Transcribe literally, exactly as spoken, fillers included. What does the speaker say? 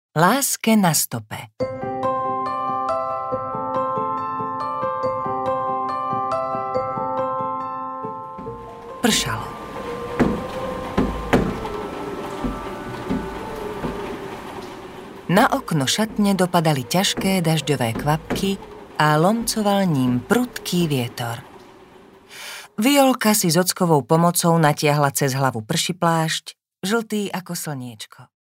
Láske na stope. Pršalo. Na okno šatne dopadali ťažké dažďové kvapky a lomcoval ním prudký vietor. Violka si s ockovou pomocou natiahla cez hlavu pršiplášť, žltý ako slniečko.